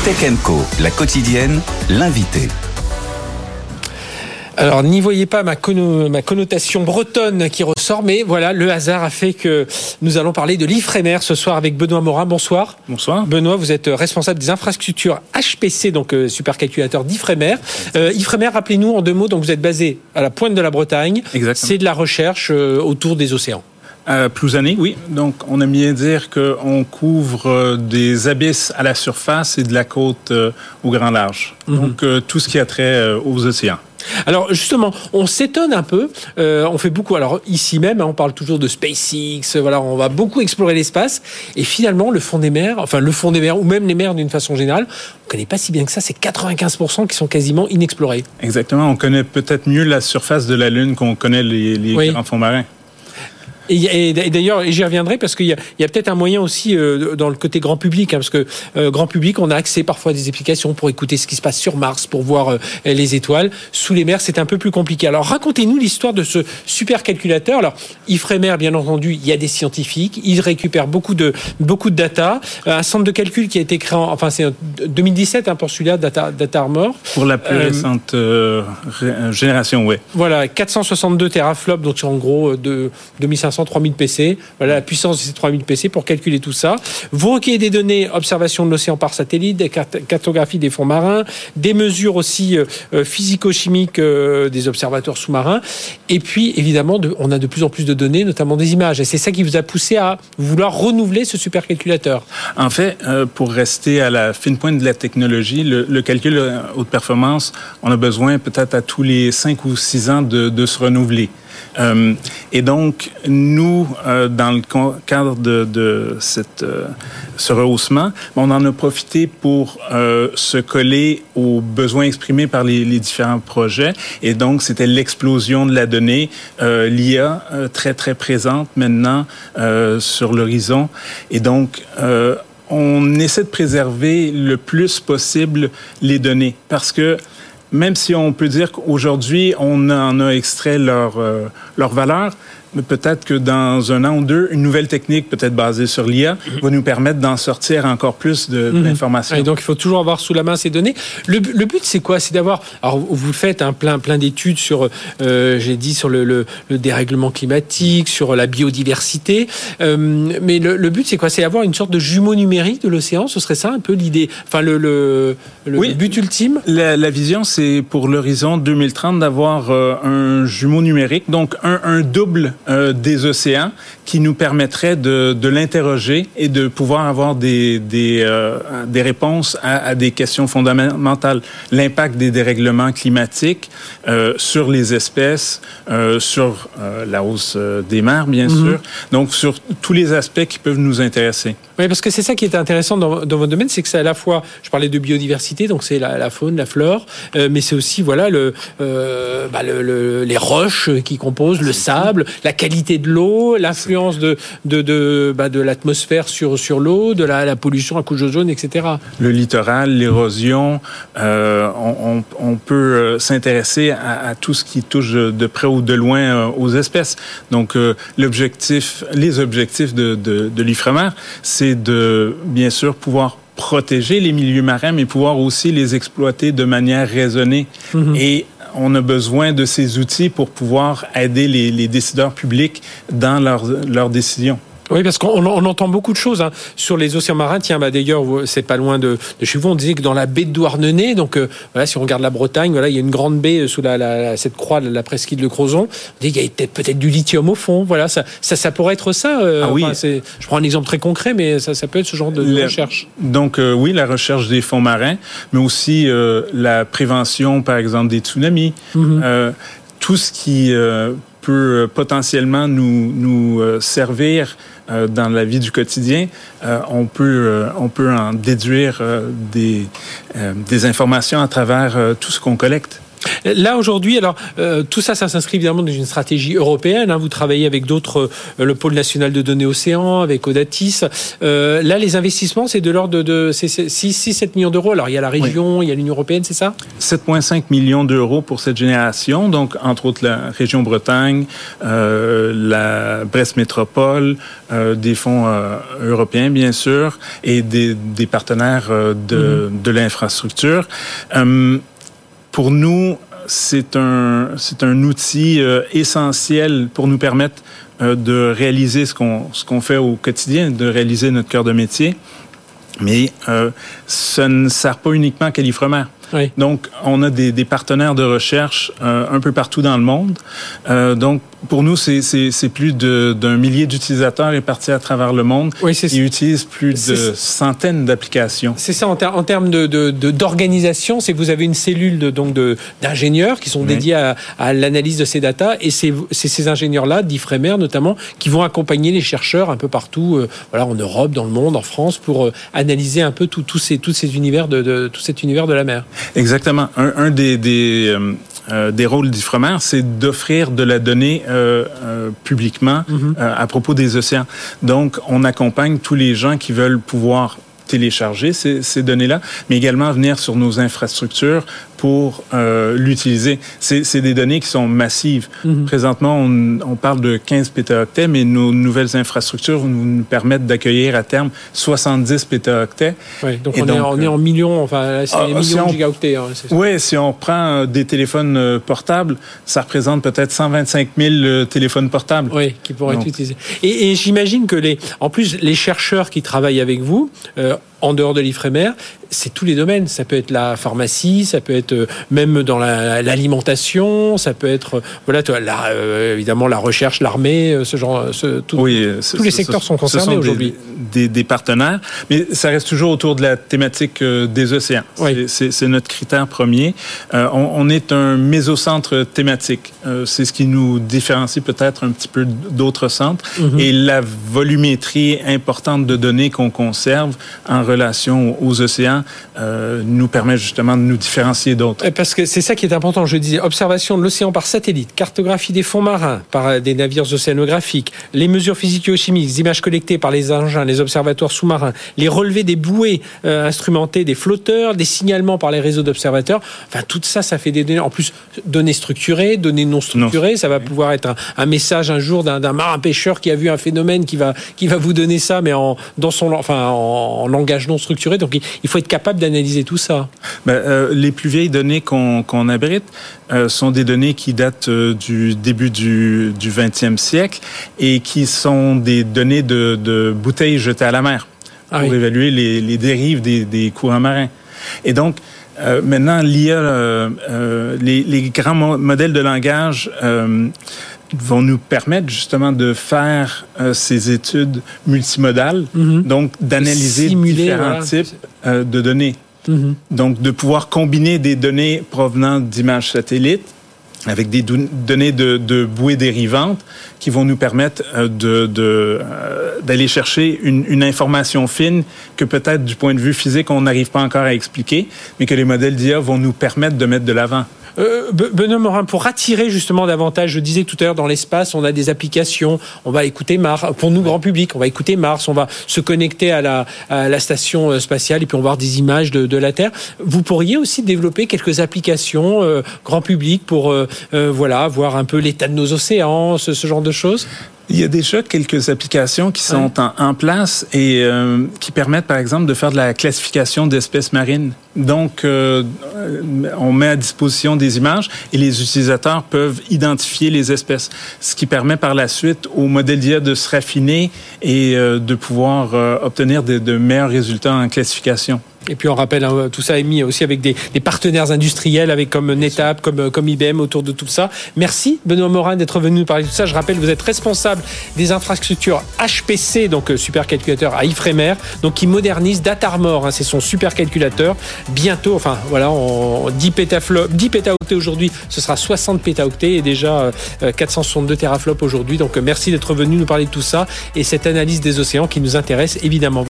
Tech & Co, la quotidienne, l'invité. Alors, n'y voyez pas ma connotation bretonne qui ressort, mais voilà, le hasard a fait que nous allons parler de l'Ifremer ce soir avec Benoît Morin. Bonsoir. Bonsoir. Benoît, vous êtes responsable des infrastructures HPC, donc supercalculateur d'Ifremer. Ifremer, rappelez-nous en deux mots, donc vous êtes basé à la pointe de la Bretagne. Exactement. C'est de la recherche autour des océans. Plouzané, oui. Donc, on aime bien dire qu'on couvre des abysses à la surface et de la côte au grand large. Donc, tout ce qui a trait aux océans. Alors justement, on s'étonne un peu, on fait beaucoup, alors ici même, on parle toujours de SpaceX, voilà, on va beaucoup explorer l'espace, et finalement le fond des mers, ou même les mers d'une façon générale, on ne connaît pas si bien que ça, c'est 95% qui sont quasiment inexplorés. Exactement, on connaît peut-être mieux la surface de la Lune qu'on connaît les grands fonds marins. Et d'ailleurs, j'y reviendrai parce qu'il y a peut-être un moyen aussi dans le côté grand public, parce que grand public, on a accès parfois à des applications pour écouter ce qui se passe sur Mars, pour voir les étoiles. Sous les mers, c'est un peu plus compliqué. Alors, racontez-nous l'histoire de ce supercalculateur. Alors, Ifremer, bien entendu, il y a des scientifiques, ils récupèrent beaucoup de data. Un centre de calcul qui a été créé, c'est 2017 pour celui-là, Data Armor. Pour la plus récente génération, oui. Voilà, 462 teraflops, donc en gros de 2500 3000 PC, voilà la puissance de ces 3000 PC pour calculer tout ça. Vous recueillez des données, observation de l'océan par satellite, des cartographies des fonds marins, des mesures aussi physico-chimiques des observateurs sous-marins. Et puis, évidemment, on a de plus en plus de données, notamment des images. Et c'est ça qui vous a poussé à vouloir renouveler ce supercalculateur. En fait, pour rester à la fine pointe de la technologie, le calcul haute performance, on a besoin peut-être à tous les 5 ou 6 ans de se renouveler. Et donc, nous, dans le cadre de ce rehaussement, on en a profité pour se coller aux besoins exprimés par les différents projets. Et donc, c'était l'explosion de la donnée, l'IA très, très présente maintenant sur l'horizon. Et donc, on essaie de préserver le plus possible les données parce que même si on peut dire qu'aujourd'hui, on en a extrait leur valeur, mais peut-être que dans un an ou deux, une nouvelle technique, peut-être basée sur l'IA, va nous permettre d'en sortir encore plus d'informations. Et donc, il faut toujours avoir sous la main ces données. Le but, c'est quoi? C'est d'avoir... Alors, vous faites plein d'études sur, j'ai dit, sur le dérèglement climatique, sur la biodiversité. Mais le but, c'est quoi? C'est avoir une sorte de jumeau numérique de l'océan? Ce serait ça un peu l'idée? Enfin, le but ultime? La vision, c'est pour l'horizon 2030 d'avoir un jumeau numérique, donc un double des océans qui nous permettrait de l'interroger et de pouvoir avoir des réponses à des questions fondamentales. L'impact des dérèglements climatiques sur les espèces, sur la hausse des mers, bien sûr. Donc, sur tous les aspects qui peuvent nous intéresser. Oui, parce que c'est ça qui est intéressant dans votre domaine, c'est que c'est à la fois, je parlais de biodiversité, donc c'est la faune, la flore, mais c'est aussi les roches qui composent, le sable, la qualité de l'eau, l'influence de l'atmosphère sur l'eau, de la pollution à couche d'ozone, etc. Le littoral, l'érosion, on peut s'intéresser à tout ce qui touche de près ou de loin aux espèces. Donc, les objectifs de l'Ifremer, c'est de, bien sûr, pouvoir protéger les milieux marins, mais pouvoir aussi les exploiter de manière raisonnée. Et on a besoin de ces outils pour pouvoir aider les décideurs publics dans leurs décisions. Oui, parce qu'on entend beaucoup de choses sur les océans marins. Tiens, d'ailleurs, c'est pas loin de chez vous. On disait que dans la baie de Douarnenez, donc si on regarde la Bretagne, il y a une grande baie sous cette croix de la presqu'île de Crozon. On dit qu'il y a peut-être du lithium au fond. Voilà, ça pourrait être ça. Oui. Je prends un exemple très concret, mais ça peut être ce genre de recherche. Donc oui, la recherche des fonds marins, mais aussi la prévention, par exemple, des tsunamis. Tout ce qui peut potentiellement nous servir dans la vie du quotidien, on peut en déduire des informations à travers tout ce qu'on collecte. Là, aujourd'hui, alors, tout ça s'inscrit évidemment dans une stratégie européenne. Vous travaillez avec d'autres, le Pôle national de données océans, avec Audatis. Là, les investissements, c'est de l'ordre de 6-7 millions d'euros. Alors, il y a la région, il y a l'Union européenne, c'est ça? 7,5 millions d'euros pour cette génération. Donc, entre autres, la région Bretagne, la Brest Métropole, des fonds européens, bien sûr, et des partenaires de l'infrastructure. Pour nous, c'est un outil essentiel pour nous permettre de réaliser ce qu'on fait au quotidien, de réaliser notre cœur de métier. Mais ça ne sert pas uniquement qu'à l'Ifremer. Oui. Donc, on a des partenaires de recherche un peu partout dans le monde. Donc, pour nous, c'est plus d'un millier d'utilisateurs répartis à travers le monde qui utilisent plus de centaines d'applications. C'est ça, en termes d'organisation, c'est que vous avez une cellule d'ingénieurs qui sont dédiés à l'analyse de ces datas, et c'est ces ingénieurs-là, d'Ifremer notamment, qui vont accompagner les chercheurs un peu partout, en Europe, dans le monde, en France, pour analyser un peu tous ces univers tout cet univers de la mer. Exactement. Un des rôles d'Ifremer, c'est d'offrir de la donnée publiquement à propos des océans. Donc, on accompagne tous les gens qui veulent pouvoir télécharger ces données-là, mais également venir sur nos infrastructures pour l'utiliser. C'est des données qui sont massives. Présentement, on parle de 15 pétaoctets, mais nos nouvelles infrastructures nous permettent d'accueillir à terme 70 pétaoctets. Oui, donc on est en millions, c'est millions de gigaoctets. Oui, si on prend des téléphones portables, ça représente peut-être 125 000 téléphones portables. Oui, qui pourraient être utilisés. Et j'imagine que en plus, les chercheurs qui travaillent avec vous, en dehors de l'Ifremer, c'est tous les domaines. Ça peut être la pharmacie, ça peut être même dans l'alimentation, ça peut être évidemment la recherche, l'armée, tous les secteurs sont concernés aujourd'hui. Des partenaires, mais ça reste toujours autour de la thématique des océans. Oui. C'est notre critère premier. On est un mésocentre thématique. C'est ce qui nous différencie peut-être un petit peu d'autres centres. Et la volumétrie importante de données qu'on conserve en relation aux océans nous permet justement de nous différencier d'autres. Parce que c'est ça qui est important, je disais, observation de l'océan par satellite, cartographie des fonds marins par des navires océanographiques, les mesures physico-chimiques, les images collectées par les engins, les observatoires sous-marins, les relevés des bouées instrumentées des flotteurs, des signalements par les réseaux d'observateurs, tout ça, ça fait des données, en plus données structurées, données non structurées, ça va pouvoir être un message un jour d'un marin pêcheur qui a vu un phénomène qui va vous donner ça, mais en langage non structuré. Donc, il faut être capable d'analyser tout ça. Les plus vieilles données qu'on abrite sont des données qui datent du début du 20e siècle et qui sont des données de bouteilles jetées à la mer pour évaluer les dérives des courants marins. Et donc, maintenant, l'IA, les grands modèles de langage vont nous permettre justement de faire ces études multimodales, donc d'analyser différents types de données. Donc, de pouvoir combiner des données provenant d'images satellites avec des données de bouées dérivantes qui vont nous permettre d'aller chercher une information fine que peut-être du point de vue physique, on n'arrive pas encore à expliquer, mais que les modèles d'IA vont nous permettre de mettre de l'avant. Benoît Morin, pour attirer justement davantage, je disais tout à l'heure, dans l'espace, on a des applications, on va écouter Mars, pour nous, grand public, on va écouter Mars, on va se connecter à la station spatiale et puis on va voir des images de la Terre. Vous pourriez aussi développer quelques applications grand public pour voir un peu l'état de nos océans, ce genre de choses? Il y a déjà quelques applications qui sont en place et qui permettent, par exemple, de faire de la classification d'espèces marines. Donc, on met à disposition des images et les utilisateurs peuvent identifier les espèces, ce qui permet par la suite au modèle d'IA de se raffiner et de pouvoir obtenir de meilleurs résultats en classification. Et puis on rappelle, tout ça est mis aussi avec des partenaires industriels, avec comme NetApp, comme IBM autour de tout ça. Merci Benoît Morin d'être venu nous parler de tout ça. Je rappelle, vous êtes responsable des infrastructures HPC, donc supercalculateur à Ifremer, donc qui modernise Datarmor, c'est son supercalculateur. Bientôt, 10 pétaoctets aujourd'hui, ce sera 60 pétaoctets et déjà 462 teraflops aujourd'hui. Donc merci d'être venu nous parler de tout ça et cette analyse des océans qui nous intéresse évidemment.